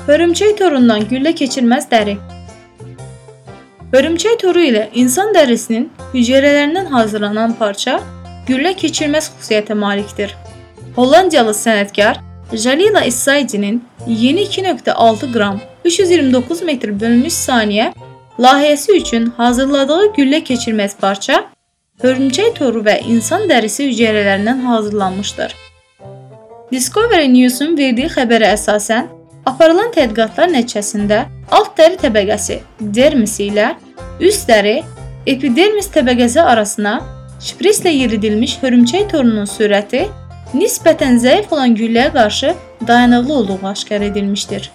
Hörümçək torundan güllə keçirməz dəri. Hörümçək toru ilə insan dərisinin hüceyrələrindən hazırlanan parça güllə keçirməz xüsusiyyətə malikdir. Hollandiyalı sənətkar Jalila Essaydi'nin yeni 2.6 qram 329 metr bölünmüş saniyə layihəsi üçün hazırladığı güllə keçirməz parça hörümçək toru və insan dərisi hüceyrələrindən hazırlanmışdır. Discovery News-un verdiyi xəbərə əsasən, aparılan tədqiqatlar nəticəsində alt dəri təbəqəsi dermis ilə üst dəri epidermis təbəqəsi arasına şprislə yeridilmiş hörümçək torunun sürəti nisbətən zəif olan gülləyə qarşı dayanıqlı olduğu aşkar edilmişdir.